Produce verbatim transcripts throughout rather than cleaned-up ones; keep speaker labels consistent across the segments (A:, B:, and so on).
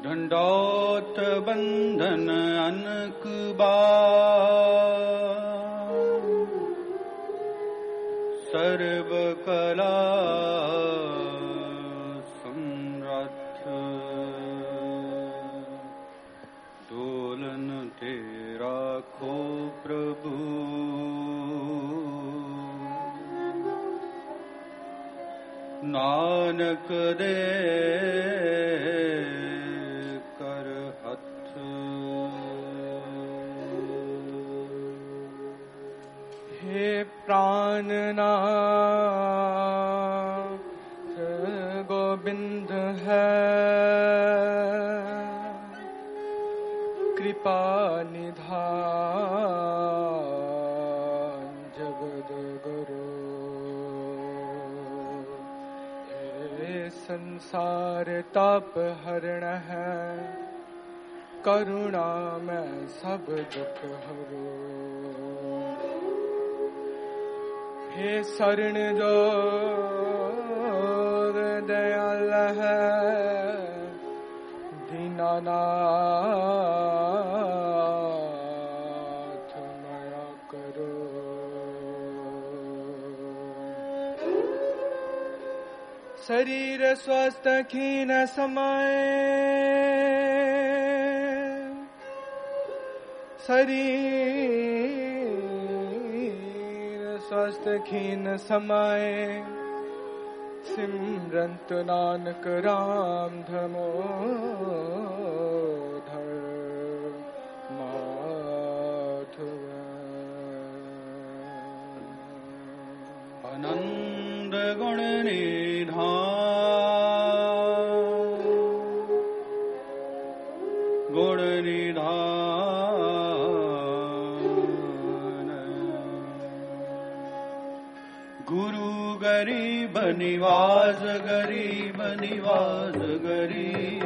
A: दंडौत बंधन अनक बार, सर्व कला समर्थ, डोलन तेरा खो प्रभु। नानक दे कर हथ।
B: हे प्राणनाथ गोविंद है, कृपा निधान जगद गुरु। हे संसार ताप हरण है, करुणा में सब दुख हरो। हे शरण जो दयाल है, दीनानाथ माया करो। शरीर स्वस्थ खीन समय, शरीर स्वस्थ खीन समय, सिमरंत नानक राम धमोधर माधव।
A: आनंद गुण निधान, गुण निधान, गुरु गरीब निवास, गरीब निवास, गरीब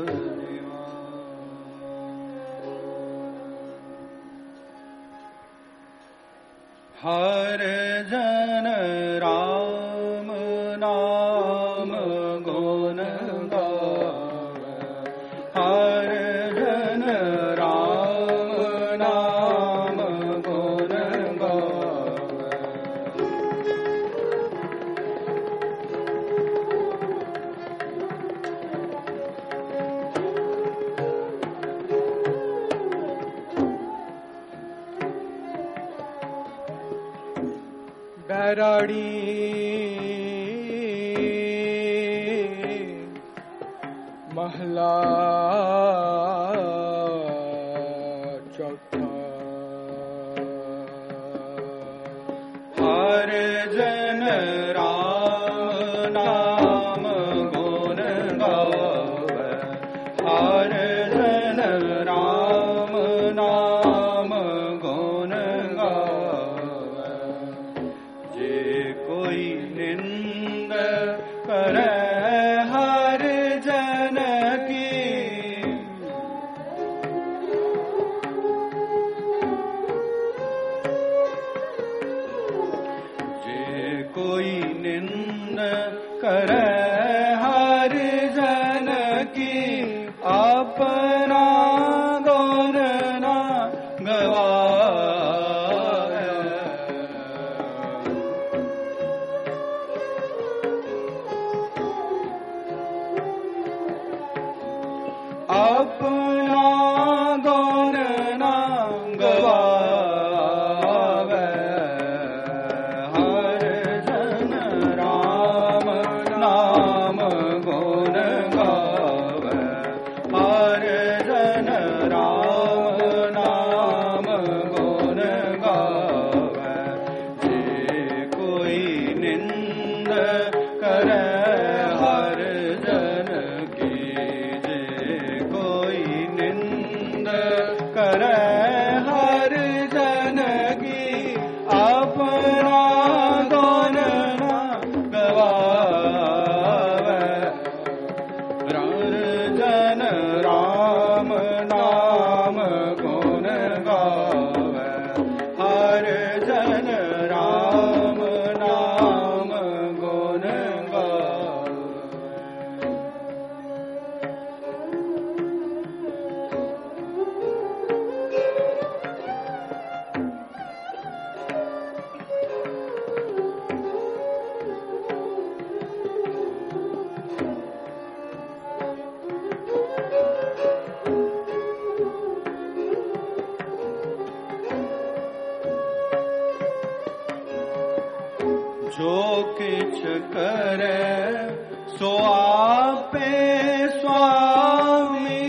A: निवास। हर जन राम नाम गुण गावे, हर जन राम नाम गुण गावे।
B: बैराड़ी महला चौथा।
A: हर जन राम नाम गुण गावे, हर जन राम नाम गुण गावे। जे कोई निंद करे हर जन की, जे कोई निंद करे हर जन की, अपना गुण ना गवाए। अपना गुण ना गवावे, हर जन राम नाम गुण गावे, हर जन राम नाम गुण गावे। जे कोई निंद करे हर जन की, जे कोई निंद करे हर जन की, अपना गुण ना गवावे। करे सो आपे स्वामी।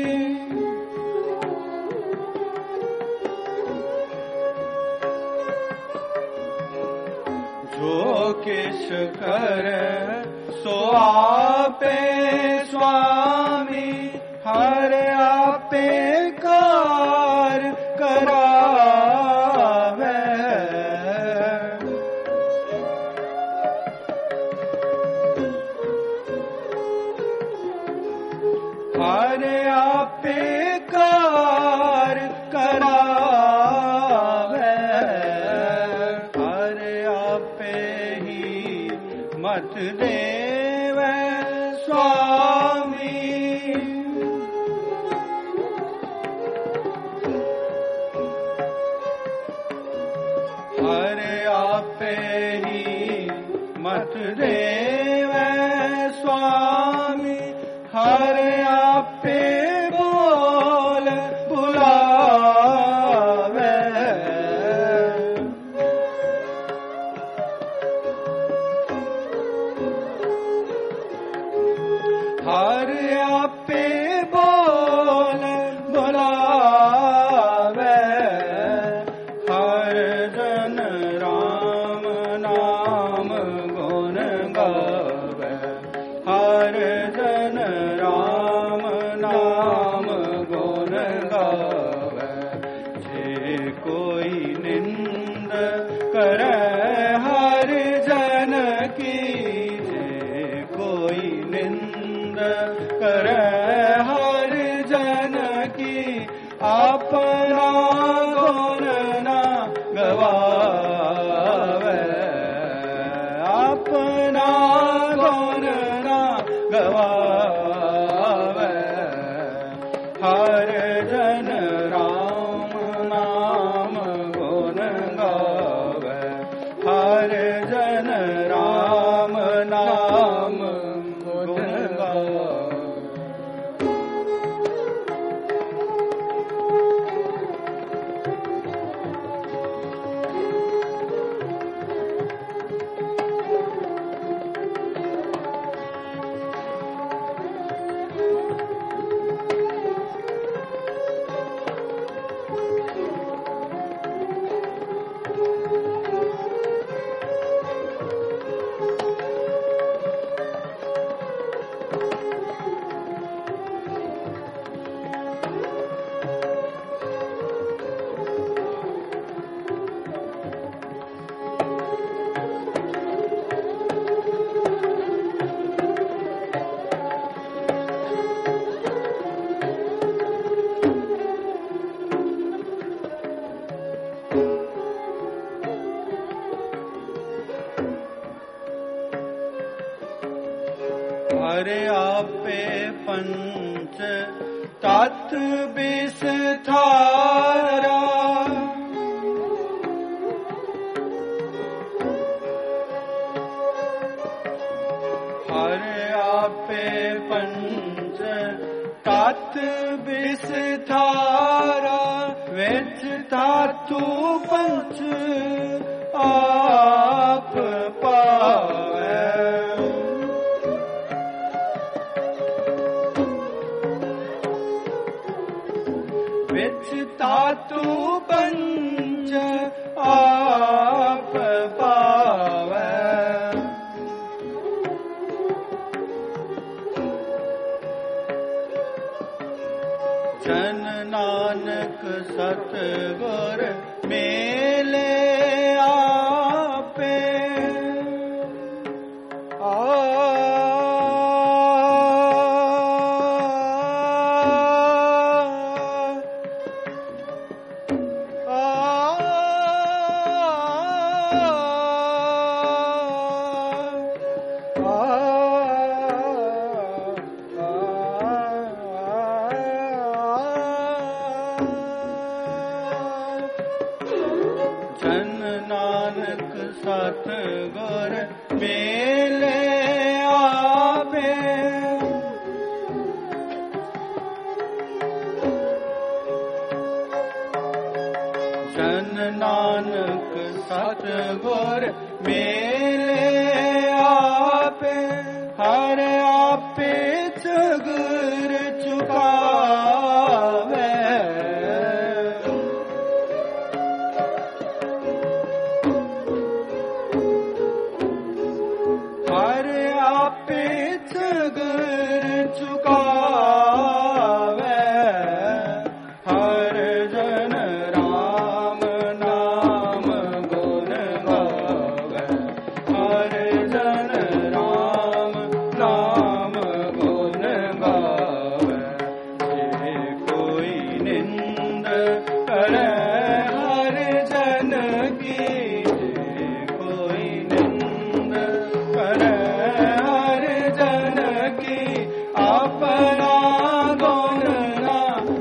A: जो किस करे सो आपे स्वामी, हर आपे कार करावे। हर आपे कार करावे, हर आपे ही मत देवे स्वामी। हर आपे ही मत देवे स्वामी, हर आपे बोल बुलावे। हर आपे बोल बुलावे, हर जन राम नाम गुण गावे। हर जन राम नाम गुण गावे, जे कोई निंद करे हर जन की, जे कोई निंद करे हर जन की, अपना गुण ना गवावे। अपना गुण ना गवावे, हर जन राम नाम गुण गावे। हर जन राम नाम गुण गावे। हर आपे पंच तत् विस्तारा। हर आपे पंच तत् विस्तारा, विच धातु पंच आप पावे। विच धातु पंच आप पावे। जन नानक सतगुर मेले आपे। आ जन नानक सतगुर मेले आवे। जन नानक सतगुर मेले आपे चगर चुकावे हर आपे चगर चुकावे हर जन राम नाम गुण गावे हर जन राम नाम गुण गावे जे कोई निंद करे हर जन की जे कोई निंद करे हर जन की अपना गुण ना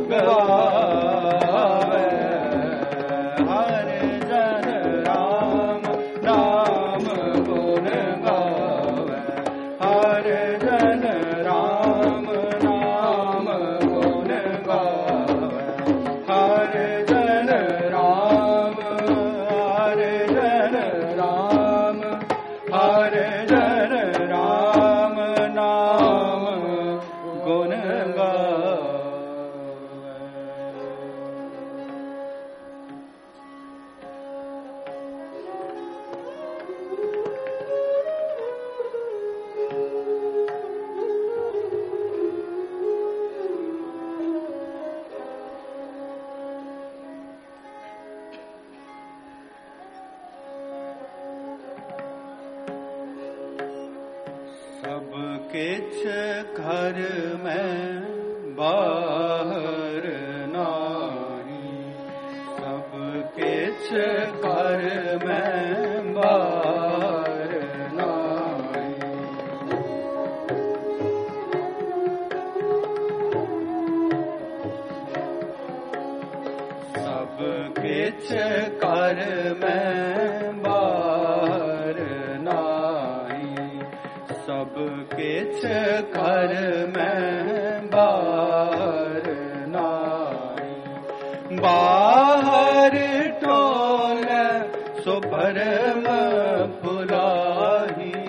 A: गावे हर जन राम नाम गुण गावे हर जन राम नाम गुण गावे हर जन राम हर जन राम हर जन राम नाम गुण गावे सब किछ घर में बाहर नाही सब किछ घर में बाहर नाही सब किछ घर में बाहर नाही सब किछ घर में बाहर नाही बाहर टोल सो भरम भुलाही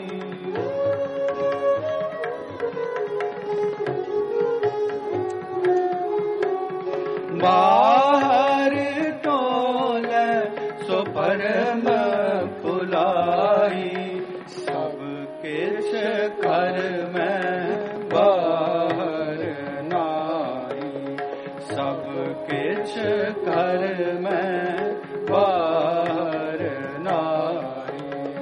A: बाहर टोल सो भरम भुलाही सब किछ घर में बाहर नाही सब किछ घर में बाहर नाही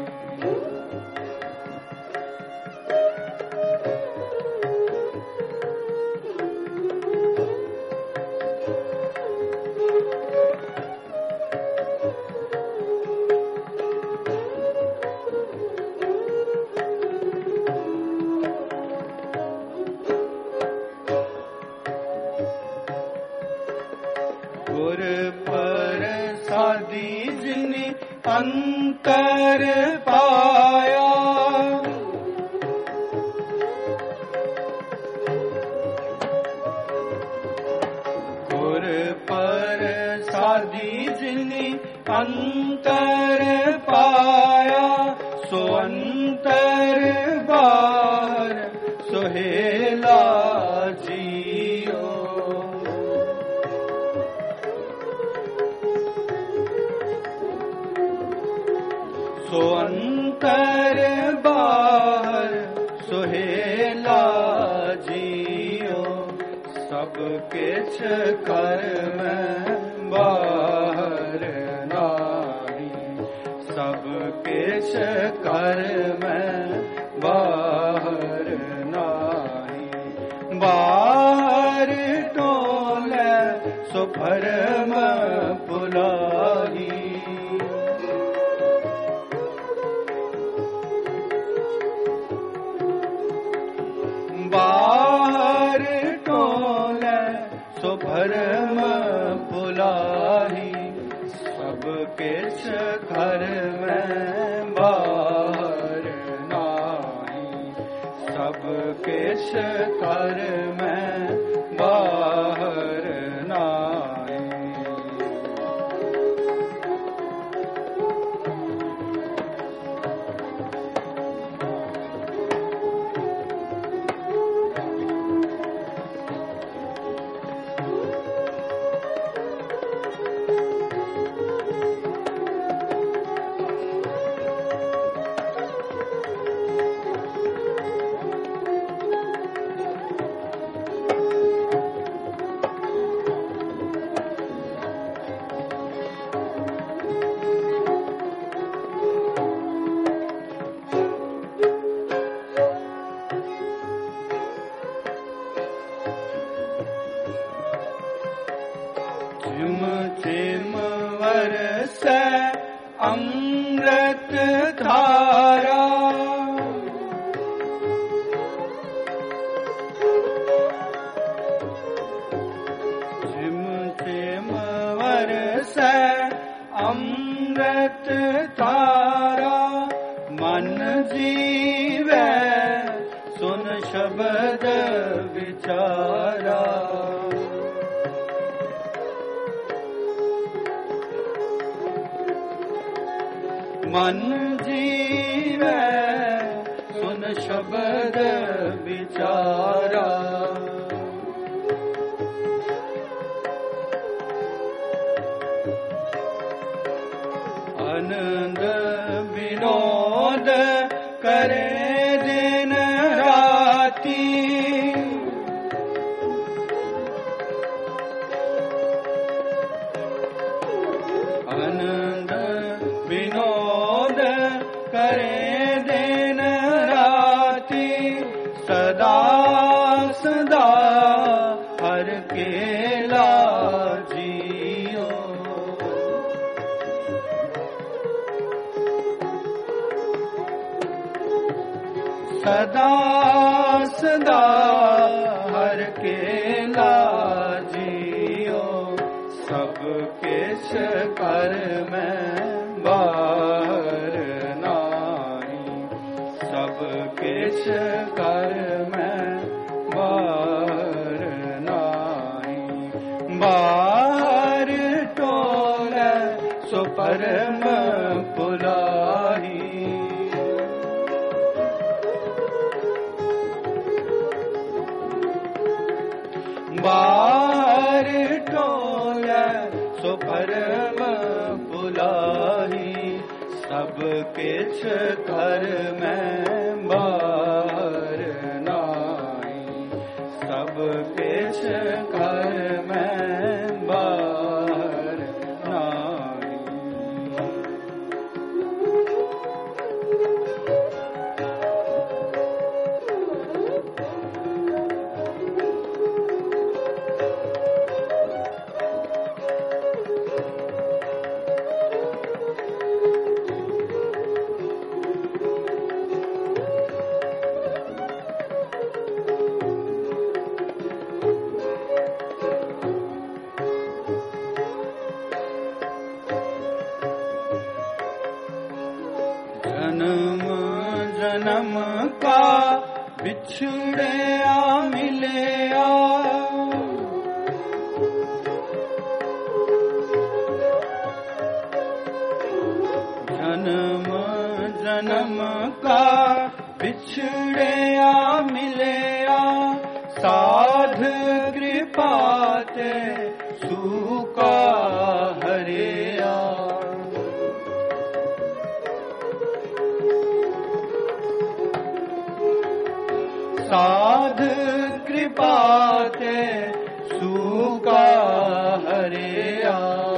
A: गुर पर सादी जिनि अंतर पाया गुर पर सादी जिनि अंतर पाया सो अंतर बार सोहेला जियो सो अंतर बाहर सोहेला जियो सब किछ कर में बाहर नाही सब किछ कर में बाहर नाही बाहर टोले सो भरम भुलाही बाहर टोले सो भरम भुलाही सब किछ घर में बाहर नाही सब किछ घर में बाहर नाही झिम झिम बरसै अमृत धारा, झिम झिम बरसै अमृत धारा, मन जीवै सुन शब्द विचारा। मन जीवै सुन शब्द विचारा, आनंद विनोद करे दिन राती, आनंद विनोद करे दिन राती, सदा सदा हर केला जियो। सदा सदा हर केला जियो, सब किछ कर मैं बार नाई, सब किछ कर मैं बार नाई। बाहर टोलै सो परम पुलाही, बाहर टोलै सो परम पुलाही, सब किछ कर मैं बार नाई, सब किछ कर मैं बार नाई। जन्म जन्म का बिछड़या मिलया, जन्म जन्म का बिछड़या मिलया, साध कृपा ते सूका हरिया। साध कृपा ते सूका हरिया,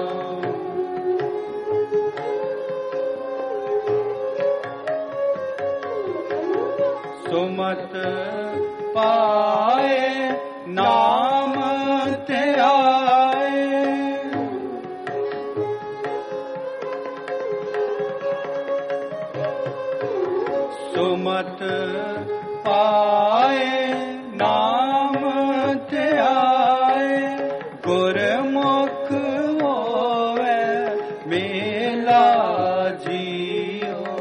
A: सुमत पाए नाम ते आए, सुमत पाए नाम ते आए, गुरमुख होवे मेला जियो।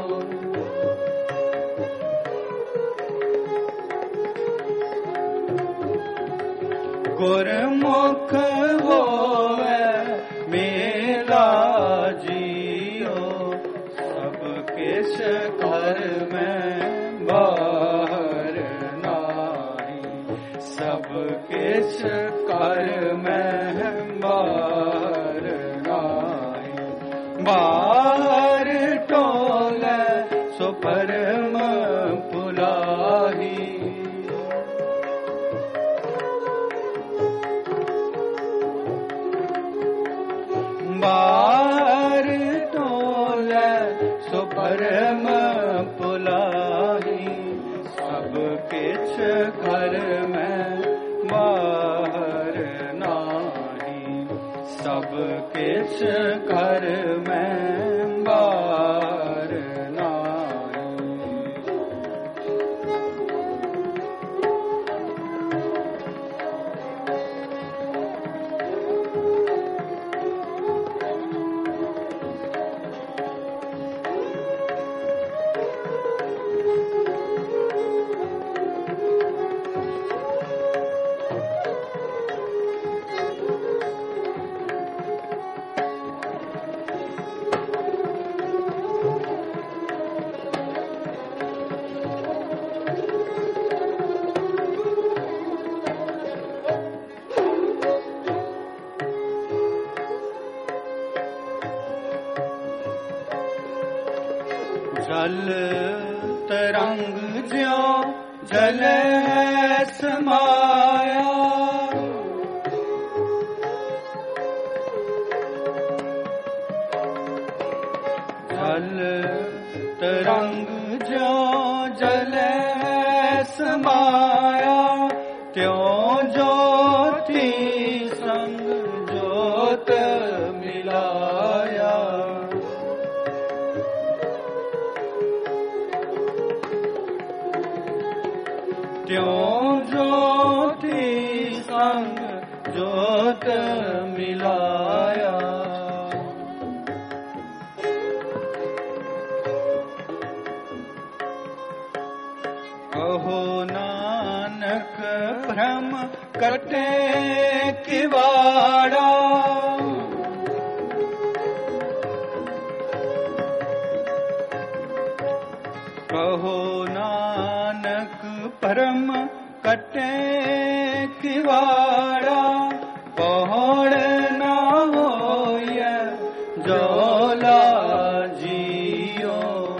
A: गुरमुख होवे मेला जियो, सब किछ कर मैं बार नाई, सब किछ कर मैं बार नाई। बाहर टोलै सो परम पुलाही, बाहर टोलै सो परम पुलाही, सब किछ कर मैं बाहर नाई, सब किछ कर मैं बार नाई। जल तरंग ज्यों जल है समाया, जल तरंग ज्यों जल है समाया, त्यों ज्योति संग ज्योत मिलाया। त्यों ज्योति संग ज्योत मिलाया। कहो नानक भ्रम कटे किवाड़ा, कहो नानक परम कटे किवाड़ा, पौड़ ना होय जोला जियो।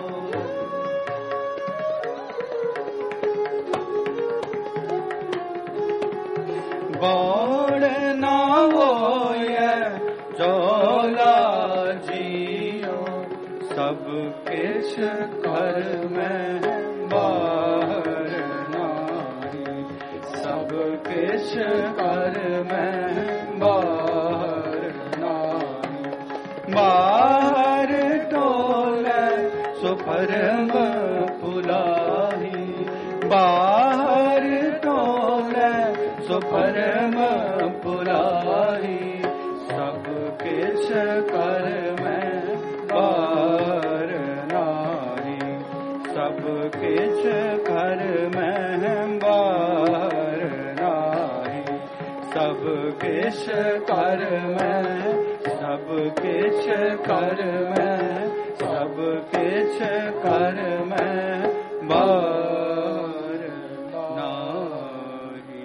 A: पौड़ ना होय जोला जियो, सब किछ कर मैं बाहर नाई। सब किछ कर मैं बाहर नाई। बाहर टोले सुपरम पुलाही, बाहर टोले सुपरम पुलाही। सब किछ कर मैं बाहर नाई। सब किछ कर मैं बाहर नाई। सब किछ कर मैं, सब किछ कर मैं, सब किछ कर मैं बाहर नाई।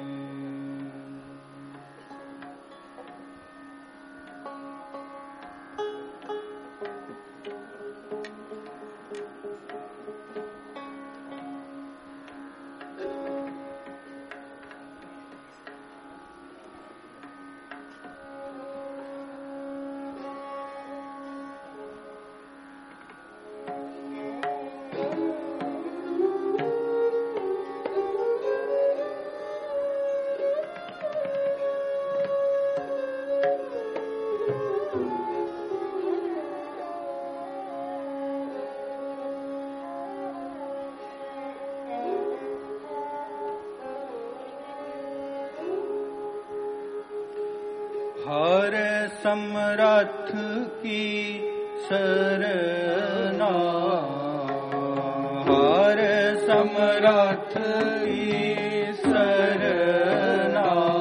A: हर समरथ की सरना, हर समरथ की सरना।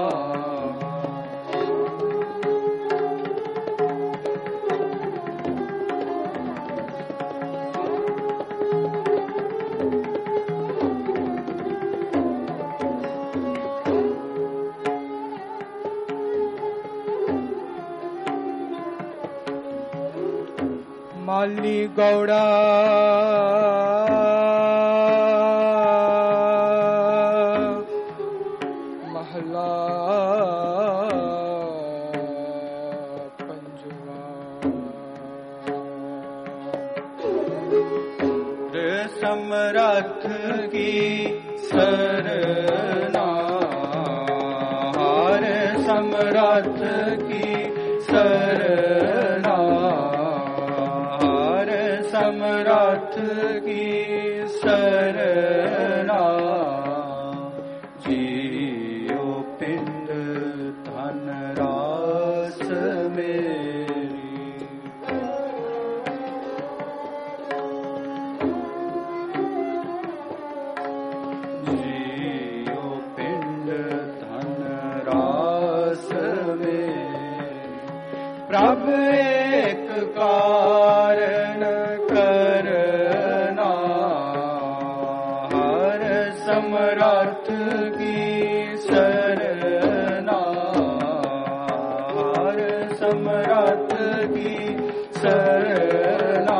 B: माली गौड़ा महला पंजवा।
A: समरथ की सरना, हर समरथ की सरना। जियो पिंड धन रास मेरी। जियो पिंड धन रास मेरी। प्रभु एक कारण करना, हर समर्थ की सरना, हर समर्थ की सरना।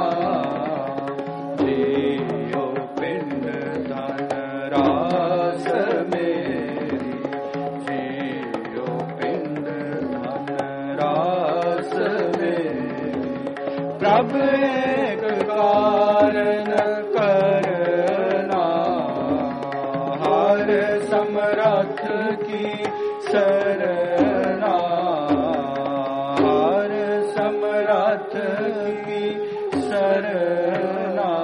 A: जियो पिंड धन रास मेरी। जियो पिंड धन रास मेरी। प्रभु एक कारण करना, हर समर्थ की सरना, हर समर्थ की सरना।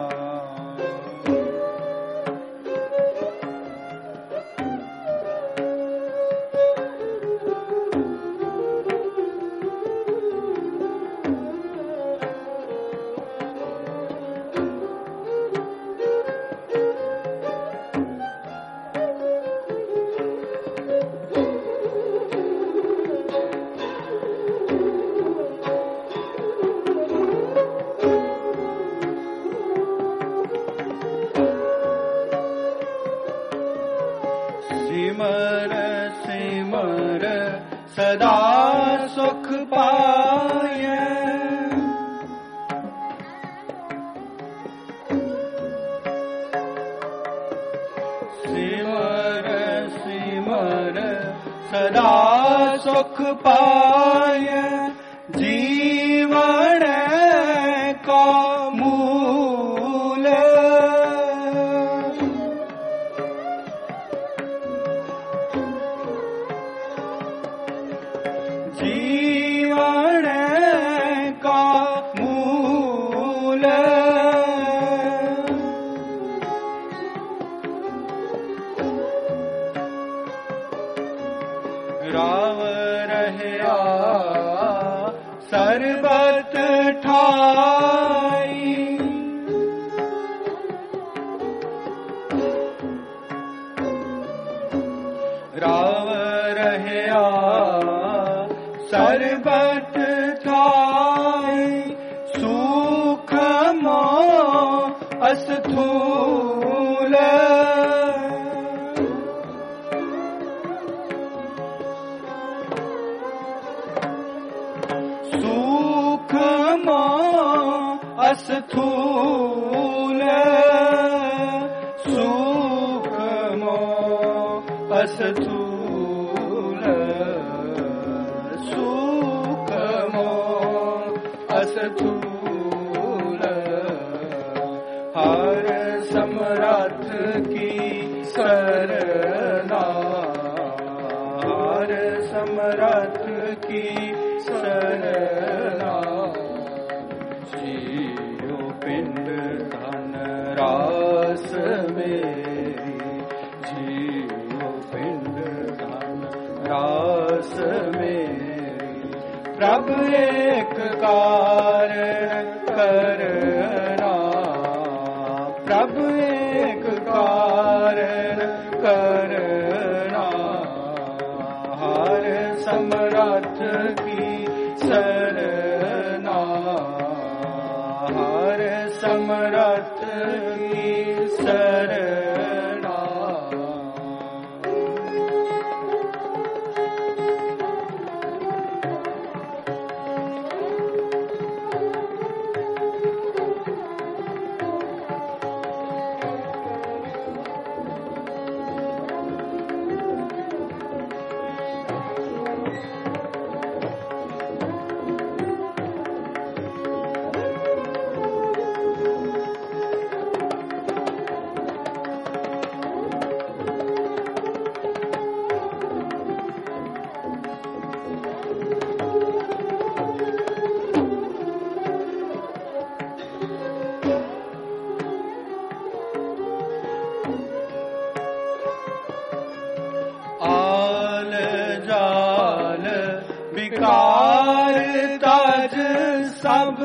A: सिमर सिमर सदा सुख पाए। सिमर सिमर सदा सुख पाए। जीवन का मूल जीवन का मूल। राव रहया सरबत ठाई। राव रहया सरबत ठाई। सूक्ष्म अस्थूल सूक्ष्म अस्थूल। सूक्ष्म अस्थूल। सूक्ष्म अस्थूल। हर समर्थ की सरना, हर समर्थ की सरना। जियो पिंड धन रास मेरी। जियो पिंड धन रास मेरी। प्रभु एक कारण करना, प्रभु एक कारण करना, हर समर्थ की सरना, हर समर्थ की सरना। जाल विकार ताज सब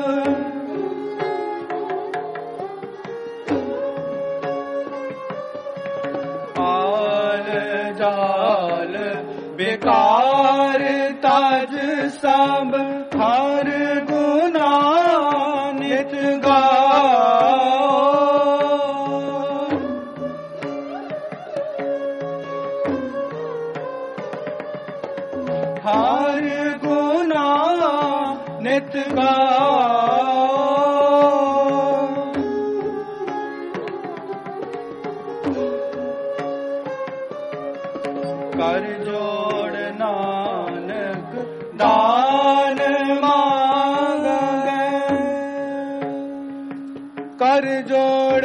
A: आल जाल विकार ताज सब हर गुना नित गाओ हर गुना नित गाओ कर जोड़ नानक दान मांगे
B: कर जोड़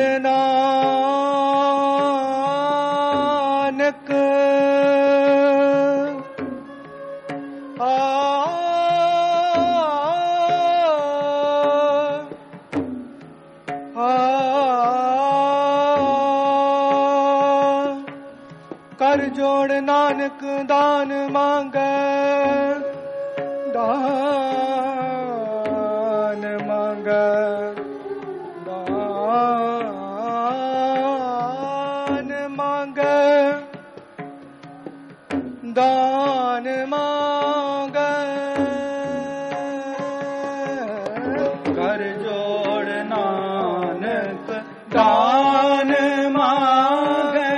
B: नानक आ आ कर जोड़ नानक दान मांगे दान मांगे दान मांगे दान मांगे
A: कर जोड़ नानक दान मांगे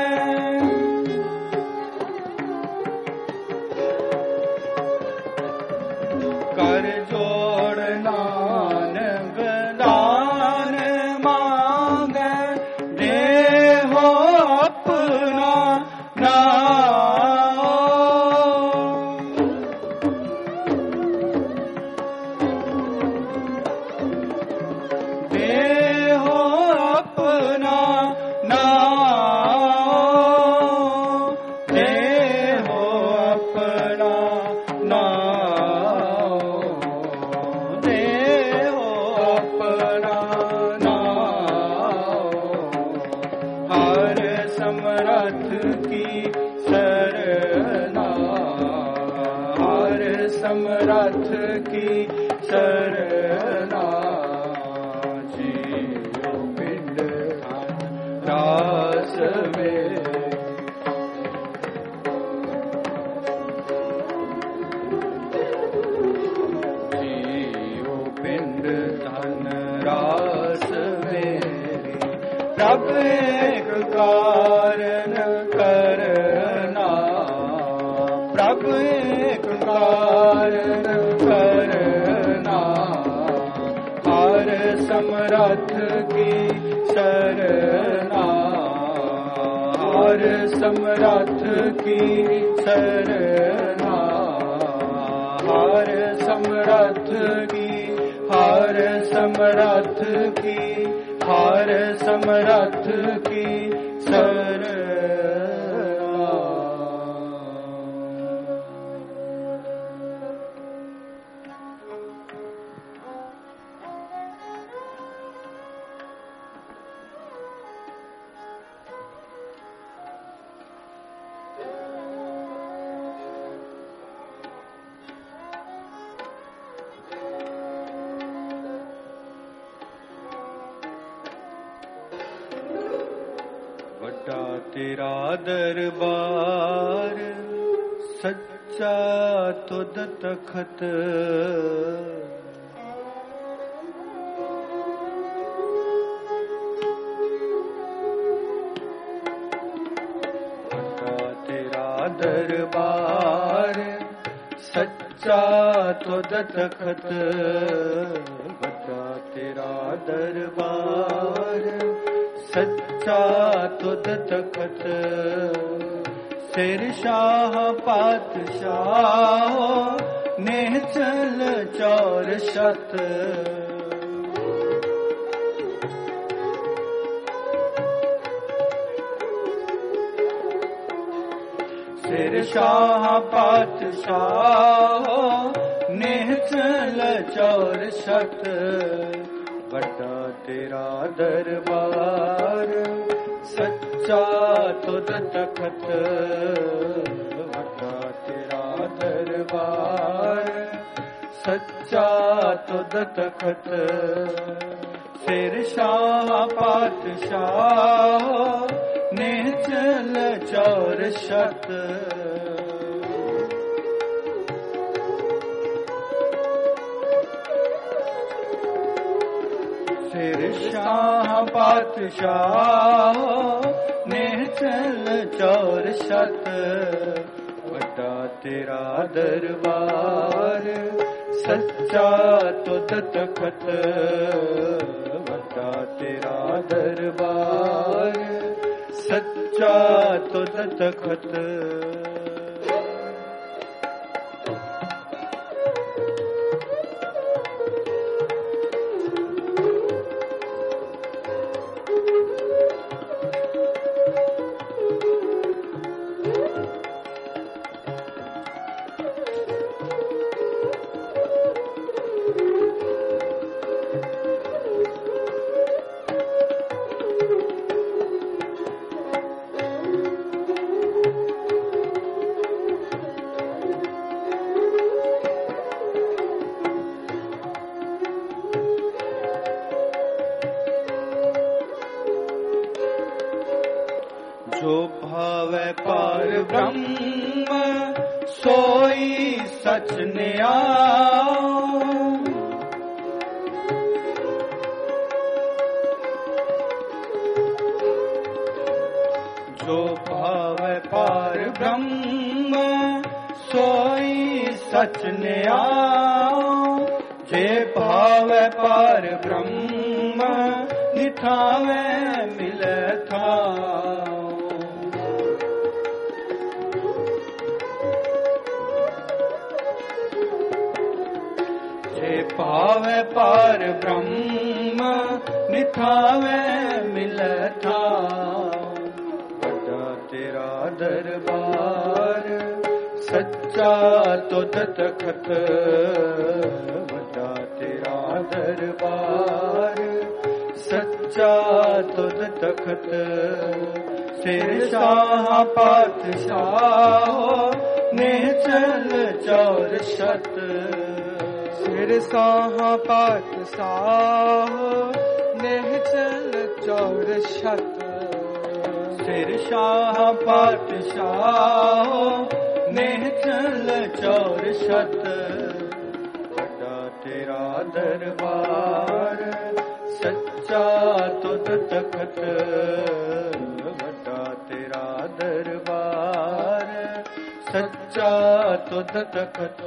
A: कर जोड़ नानक दान मांगे देहो अपना नाम देहो अपना नाम देहो अपना नाम देहो अपना नाम हर समरथ की शरणा हर समरथ की शरणा जियो पिंड रास में जियो पिंड धन रास मेरी प्रभ एक कारण करना प्रभ एक कारण करना हर समरथ की शरणा हर समरथ की शरणा हर समरथ की हर समरथ की हर समरथ की शरणा बड़ा तेरा दरबार सच्चा तुद तखत बड़ा तेरा दरबार सच्चा तुद तखत बड़ा तेरा दरबार सच्चा तुद तखत सिर शाह पातशाह नेह चल चौर शत सिर शाह पातशाह नेह चल चौर शत बड़ा तेरा दरबार सच्चा तुद तखत बड़ा तेरा दरबार सच्चा तुद तखत सिर शाह पातशाह निहचल चौर शत सिर शाह पातशाह निहचल चौर शत वड्डा तेरा दरबार सच्चा तुद तखत वड्डा तेरा दरबार सच्चा तुद तखत जो भावै पार ब्रह्म सोई सच नियाओ जो भावै पार ब्रह्म सोई सच नियाओ जे भावै पार ब्रह्म निथावै मिलै था पावे पार ब्रह्म निथावे मिलथा वड्डा तेरा दरबार सच्चा तुद तखत वड्डा तेरा दरबार सच्चा तुद तखत सिर शाह पातशाह निहचल चौर शत
B: सिर शाह पातशाह निहचल चौर शत
A: सिर शाह पातशाह निहचल चौर शत वड्डा तेरा दरबार सच्चा तुद तखत वड्डा तेरा दरबार सच्चा तुद तखत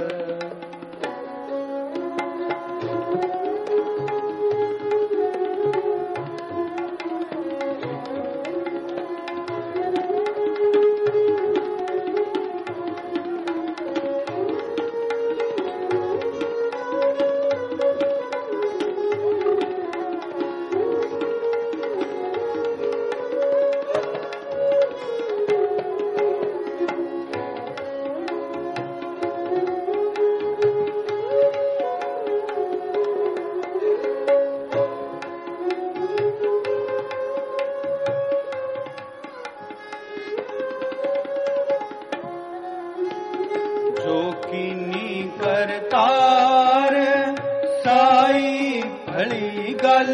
A: जो कीनी करतार साई भली गल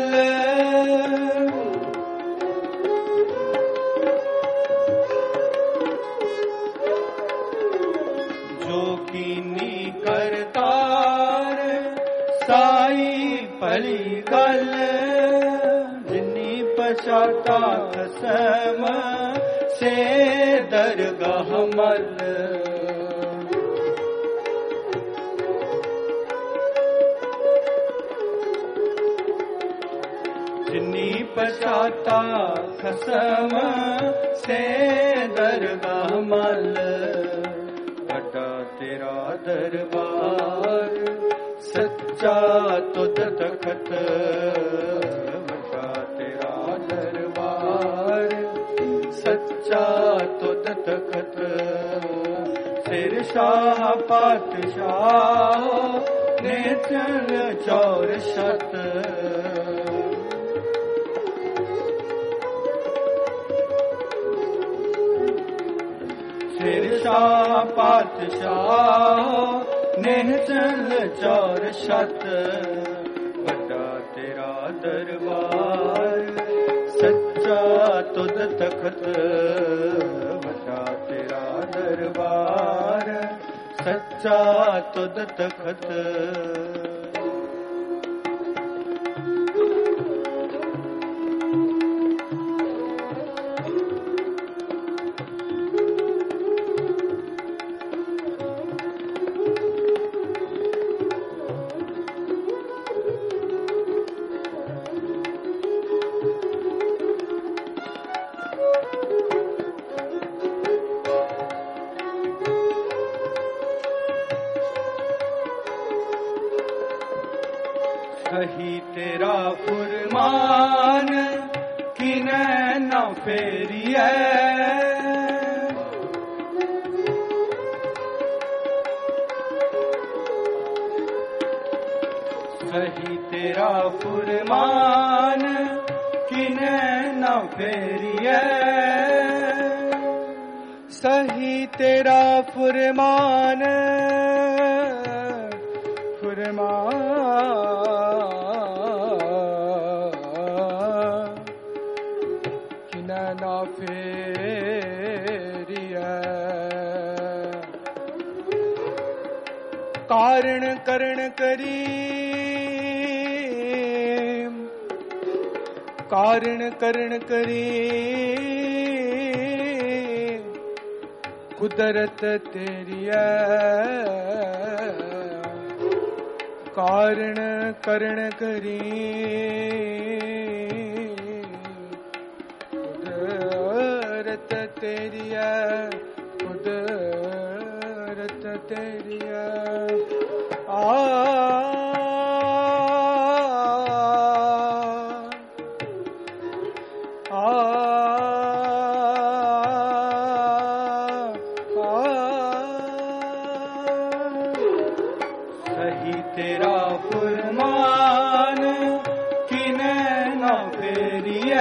A: जो कीनी करतार साई भली गल जिन्नी पछाता कसम से दरगाह मल जिन्नी पछाता खसम से दरगाह मल वड्डा तेरा दरबार सच्चा तुद तखत वड्डा तेरा दरबार सच्चा तुद तखत सिर शाह पातशाह निहचल चौर शत सिर शाह पातशाह नेह चल चौर शत बड़ा तेरा दरबार सच्चा तुद तखत बड़ा तेरा दरबार सच्चा तुद तखत सही तेरा फुरमान किने न फेरिए सही तेरा फुरमान किने न फेरिए
B: सही तेरा फुरमान फुरमान किना ना फेरिया कारण करण करी कारण करण करी कुदरत तेरी कारण करण करी कुदरत तेरी कुदरत तेरी आ
A: तेरा फुरमान किने न फेरिए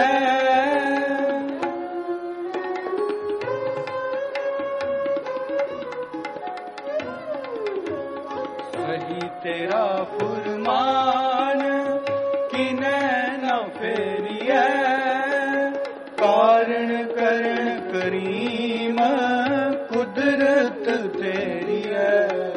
A: सही तेरा फुरमान किने न फेरिए कारण करण करीम कुदरत तेरी है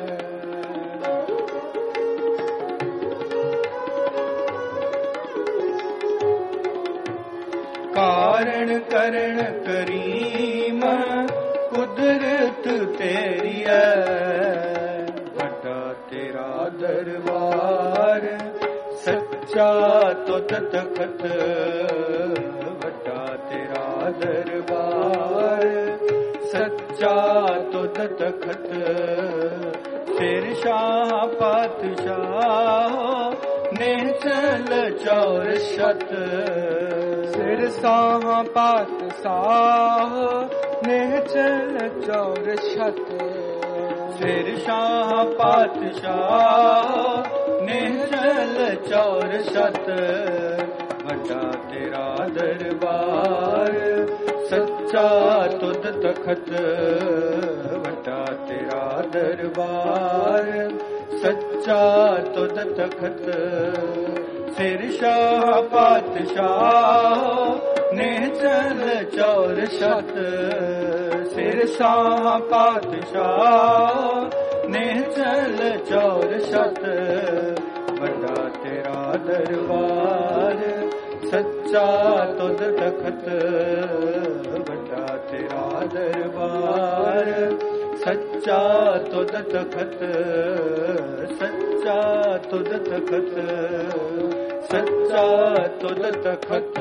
A: कारण करण करीम कुदरत तेरी है बड़ा तेरा दरबार सच्चा तुद तखत बड़ा तेरा दरबार सच्चा तुद तखत सिर शाह पातशाह ने चल चौर शत
B: सिर साह पातशाह ने चल चौर शत
A: सिर शाह पातशाह ने चल चौर शत बड़ा तेरा दरबार सच्चा तुद तखत बड़ा तेरा दरबार सच्चा तुद तखत सिर शाह पातशाह ने चल चौर शत सिर शाह पातशाह ने चल चौर शत बड़ा तेरा दरबार सच्चा तुद तखत बड़ा तेरा दरबार सच्चा तुद तखत सच्चा तुद तखत सच्चा तुद तखत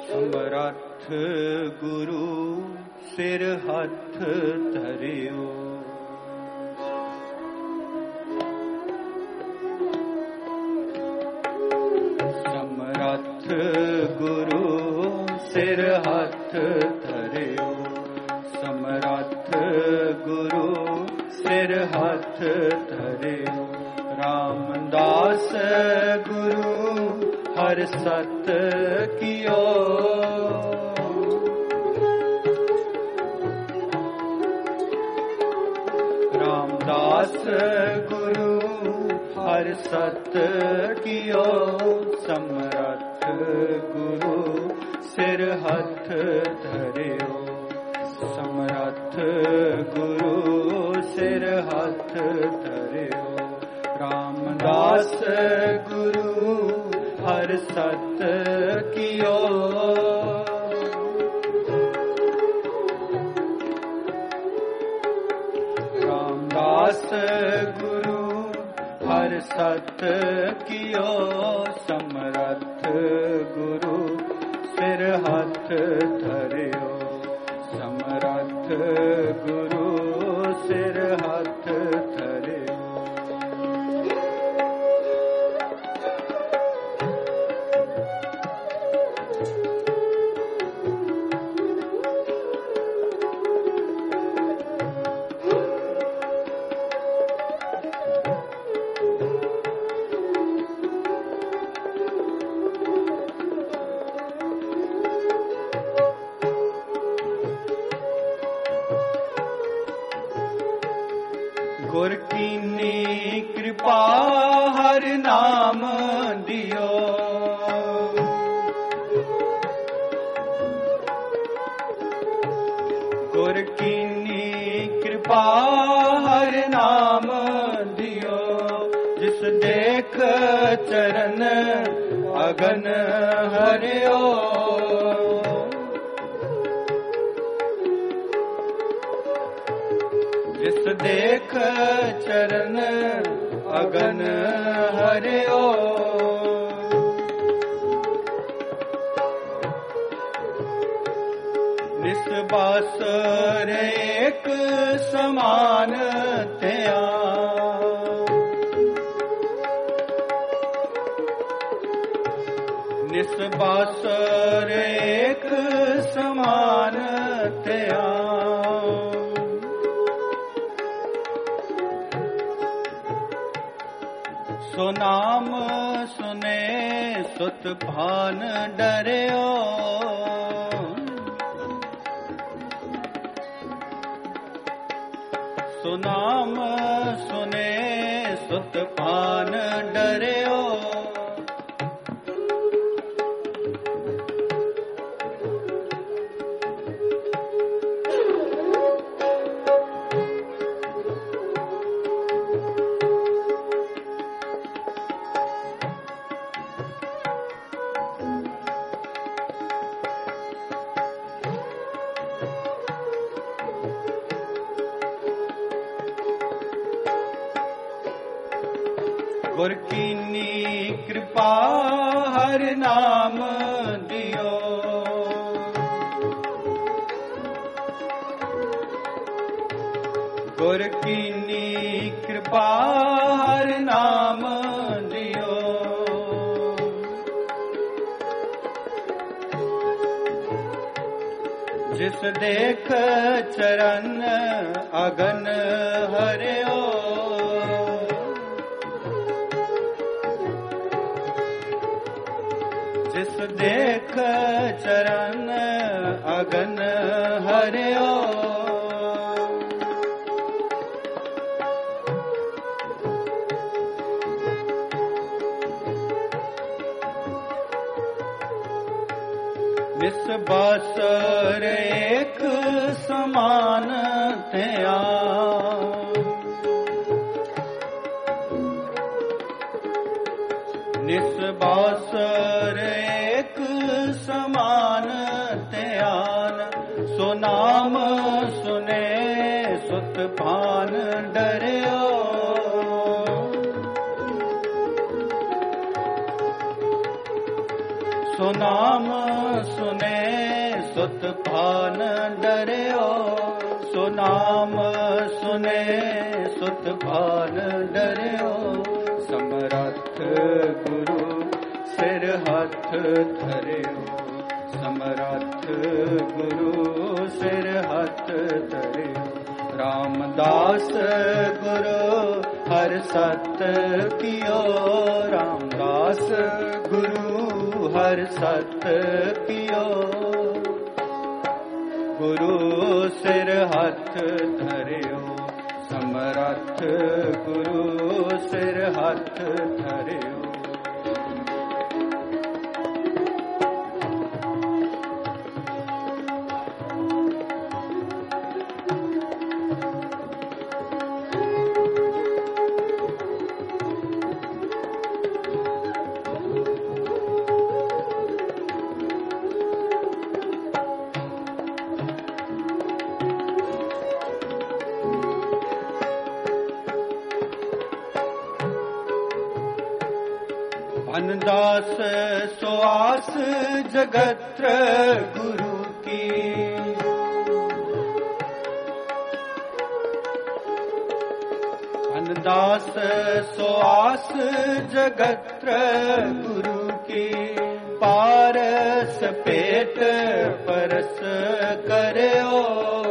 A: समर्थ गुरु सिर हथ धरियो गुरु सिर हथ धरियो। रामदास गुरु हर सत कियो। रामदास गुरु हर सत कियो। समरथ गुरु सिर हथ धरियो। समरथ गुरु सिर हथ धरियो। रामदास गुरु हर सत कियो। रामदास गुरु हर सत कियो। समरथ गुरु सिर हथ धरियो। समरथ गुरु सिर हथ धरियो। गुर कीनी कृपा हर नाम दियो। गुर कीनी कृपा हर नाम दियो। जिस देख चरण अगन हरियो। जिस देख चरण अगन हरियो। निस्बासुर एक समान त्या। निस्बासुर एक समान त्या। सो नाम सुने सुत भान डरियो। सो नाम सुने सुत भान डरियो। गुर कीनी कृपा हर नाम दियो। गुर कीनी कृपा हर नाम दियो। जिस देख चरण अगन हरियो। जिस देख चरण अगन हरियो। निस्बासुर एक समान त्या। निस्बासुर एक समान त्यान। सो नाम सुने सुत भान डरियो। सो नाम सुने सुत भान डरियो। सो नाम सुने सुत भान डरियो। समरथ गुरु सिर हथ धरियो। समरथ गुरु सिर हथ धरियो। रामदास गुरु हर सत कियो, रामदास गुरु हर सत कियो। गुरु सिर हथ धरियो समरथ, गुरु सिर हथ धरियो। दास सुआस जगत्र गुरु की, दास सुआस जगत्र गुरु की। पारस पेट परस करयो,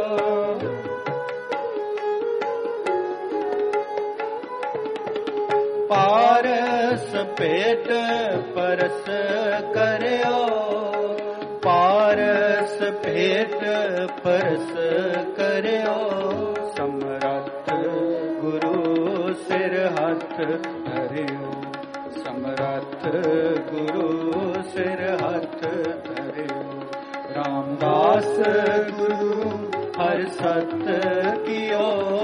A: पारस पेट परस करयो, पारस पेट परस करयो। समरथ गुरु सिर हथ धरियो, समरथ गुरु सिर हथ धरियो। रामदास गुरु हर सत कियो,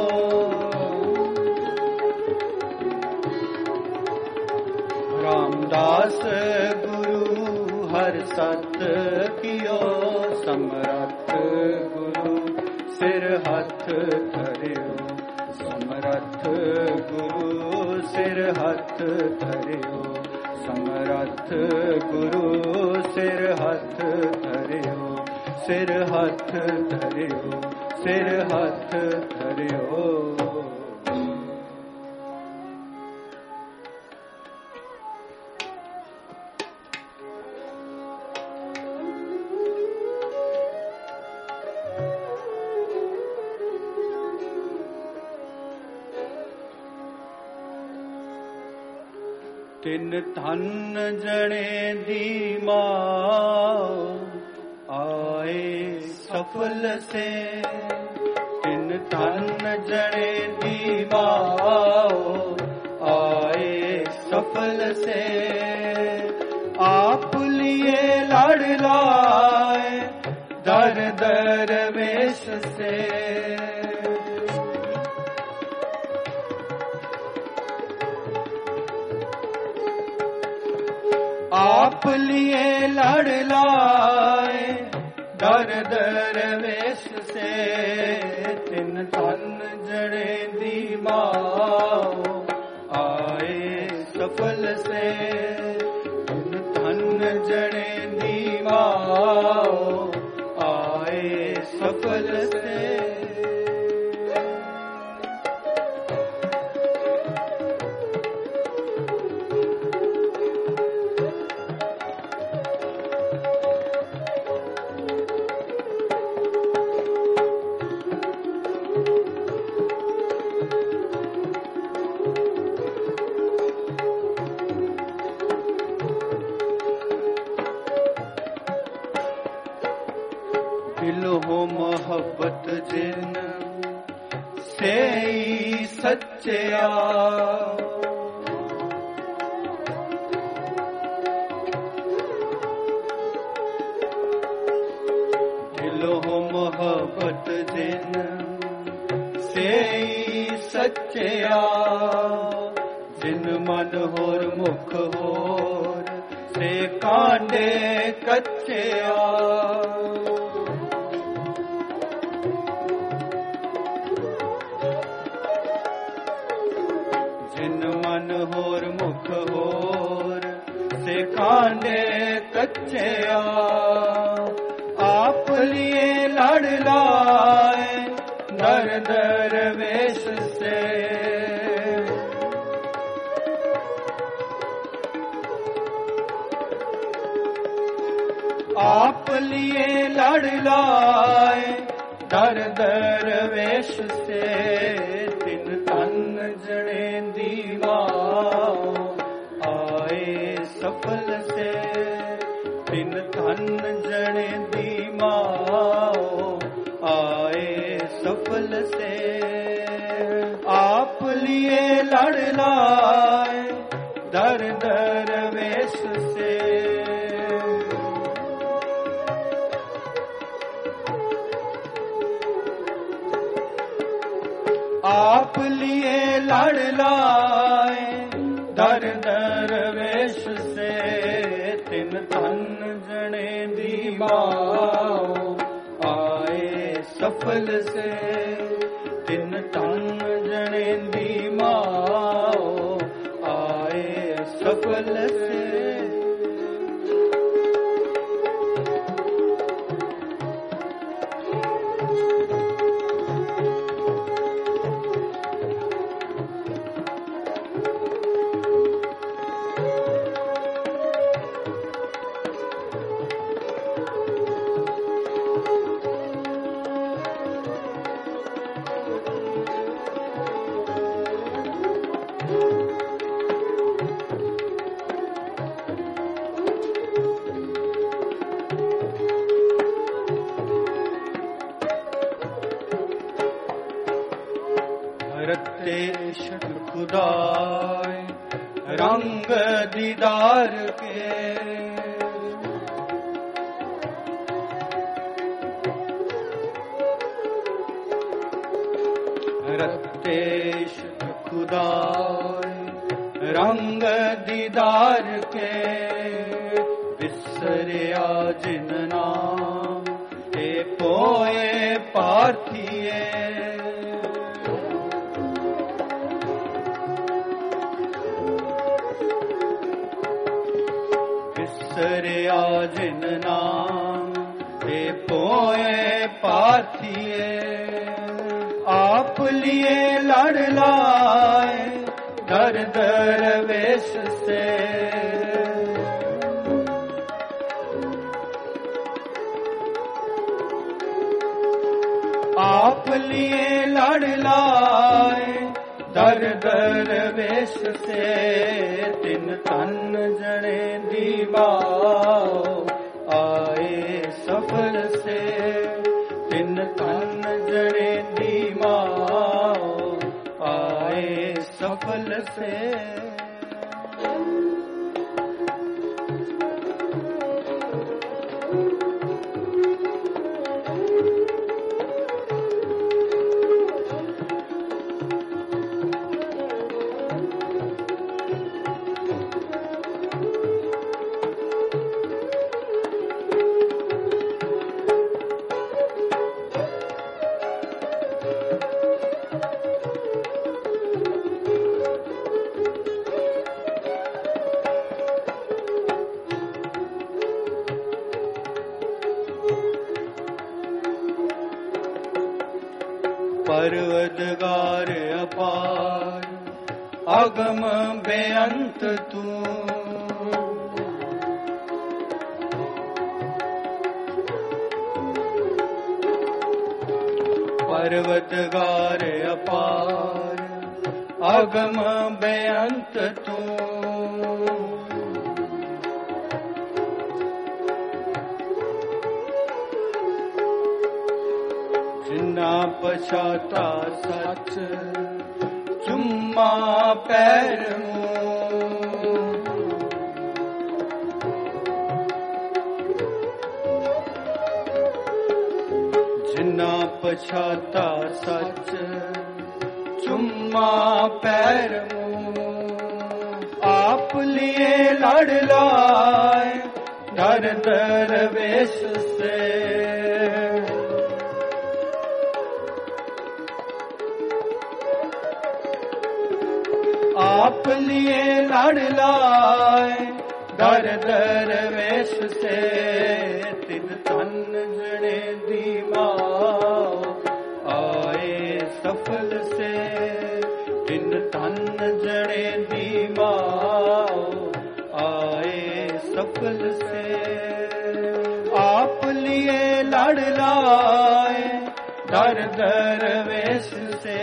A: रामदास गुरु हर सत कियो। समरथ गुरु सिर हथ धरियो, समरथ गुरु सिर हथ धरियो, समरथ गुरु सिर हथ धरियो, सिर हथ धरियो, सिर हथ धरियो। तिन धन जने दी माँ आए सफल से, तिन धन जने दी माँ आए सफल से। आप लिए लड़ लाए दर दर वेश से, आप लिए लड़ लाए दर दर वेश से। तिन धन जड़े दी माँ आए सफल से, तिन धन जड़े दी माँ आए सफल से। दिल हो मोहब्बत जिन से सच्चया, दिल हो मोहब्बत जिन से सच्चया। जिन मन होर मुख होर से कांडे कच्चया। होर मुख होर से कांडे कच्चया। आप लिए लड़ लाए दर दर वेश से। आप लिए लड़ लाए दर दर दरवेश से तिन तन जने दीवा आए सफल से तिन तन जने दीवा आए सफल से आप लिए लड़ लाए दर दरवेश से आप लिए लड़ लाए दर दरवेश से तिन तन जने दीवा आए सफल से तिन तन जने दीवा आए सफल से खुदाए रंग दीदार के रत्तेश खुदाए रंग दीदार के विसरिया जिन नाम ए पोए पार्थिए विसरिया जिन नाम ए पोए पार्थिए आप लिए लड़ लाए दर दरवेश से आप लिए लड़ लाए दर दरवेश से तिन तन जने दीवा आए सफल से तिन तन जने दीवा आए सफल से परवदगार अपार अगम बेअंत तू परवदगार अपार अगम बेअंत तू जिन्ना पछाता सच चुम्मा पैर जिन्ना पछाता सच चुम्मा पैर आप लिए लड़ लाए दर दरवेश से आप लिए लड़ लाए दर दरवेश से तिन तन जने दीवा आए सफल से तिन तन जने दीवा आए सफल से आप लिए लड़ लाए दर दरवेश से।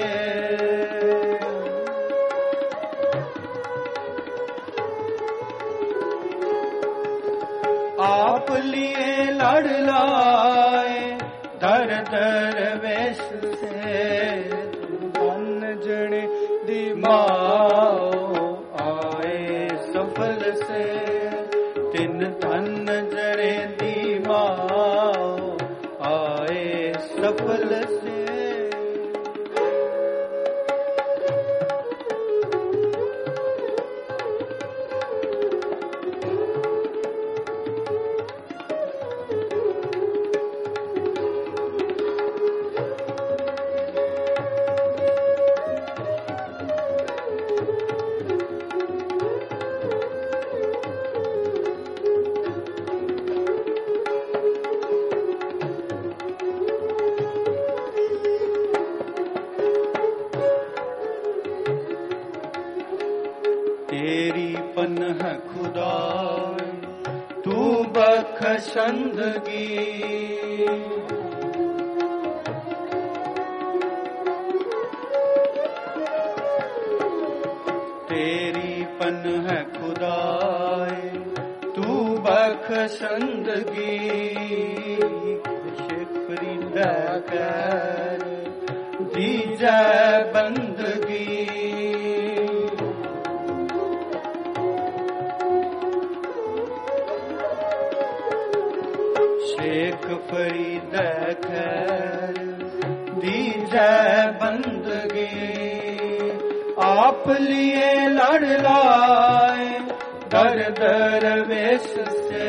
A: आप लिए लड़ लाए दर दरवेश से,
B: धन जने दी
A: माओ आए सफल से, तिन धन जड़े दी माओ आए सफल से। तेरी पन्ह खुदा तू बख्शंदगी, तेरी पन्ह खुदा तू बख्शंदगी, शिकरी कर दी जय बंदगी। शेख फरीद खैर दी जय बंदगी, आप लिए लड़ लाए दर दरवेश से।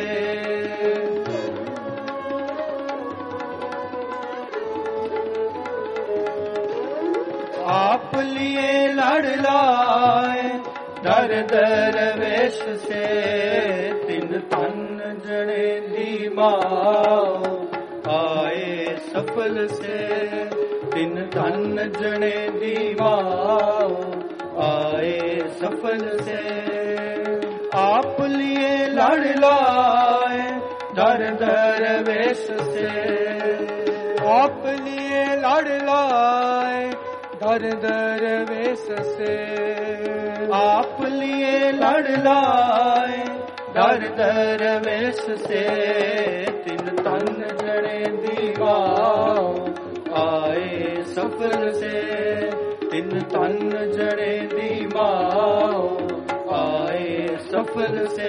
A: आप लिए लड़ लाए दर दरवेश से, तिन तन जड़े दी माओ आए सफल से, तिन धन जड़े दी माओ आए सफल से। आप लिए लड़ लाए दर दरवेश से,
B: आप लिए लड़ लाए दर दरवेश से,
A: आप लिए लड़ लाए दर दरवेश से, तिन तन जड़े दीवाओ आए सफल से, तिन तन जड़े दीवाओ आए सफल से,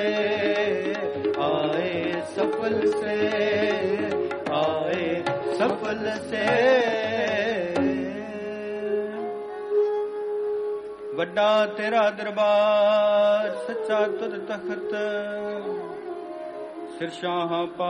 A: आए सफल से, आए सफल से। वड्डा तेरा दरबार सच्चा तुद तखत, सिरशाह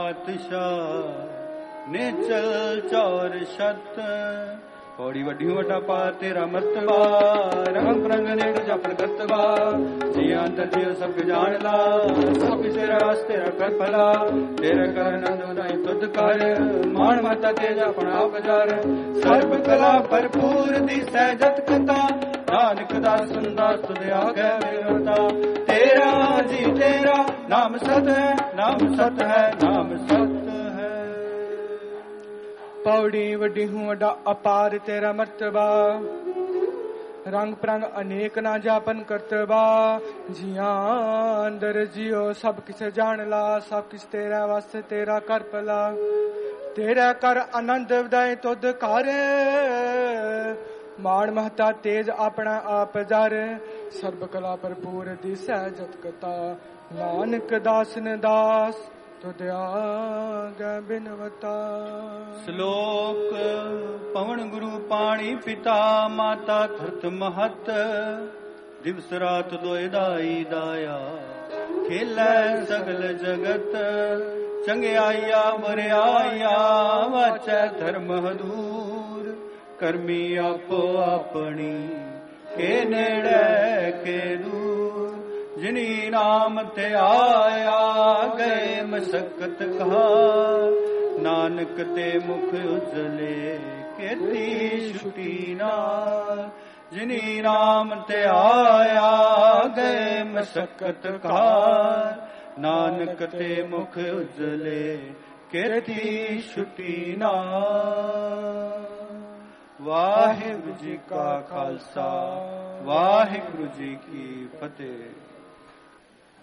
A: पातशाह ने चल चौर शत। पौड़ी वड्डी वड्डा पा तेरा मर्तबा, रंग रंग ने जपन करतबा। जिया अंतर जियो सब जान ला, सब तेरा वास तेरा कर भला। तेरा कर नंद उदाई तुद कर, मान माता तेजा अपना आप जार। सर्व कला भरपूर दी सहजत कथा, नानक दास सुंदर तुझ आगे विरोधा। तेरा जी तेरा नाम सत है, नाम सत है, नाम सत है।
B: पौड़ी वड्डी हूँ वड्डा अपार तेरा मर्तबा, रंग प्रंग अनेक ना जापन करतबा। जिया अंदर जियो सब किस जान ला, सब किस तेरा वास्ते तेरा कर पला। तेरा कर आनंद वदाए तुद कर, मान महता तेज अपना आप जार। सर्व कला भरपूर दी सहजत कथा, नानक दास ने दास तुद आगे बिनवता।
A: श्लोक पवन गुरु पाणी पिता, माता धरत महत। दिवस रात दोए दाई दाया, खेलै सगल जगत। चंगे आया बुरे आया, वाचै धर्म दूर। कर्मी आपो अपनी, के नेड़े के दूर। जिनी नाम ते आया, गए मशक्कत कहा। नानक ते मुख उजले, केती छुटी नाल। जिनी नाम ते आया, गए मशक्कत कहा। नानक ते मुख उजले, केती छुटी नाल। ਵਾਹਿਗੁਰੂ ਜੀ ਕਾ ਖਾਲਸਾ ਵਾਹਿਗੁਰੂ ਜੀ ਕੀ ਫਤਿਹ।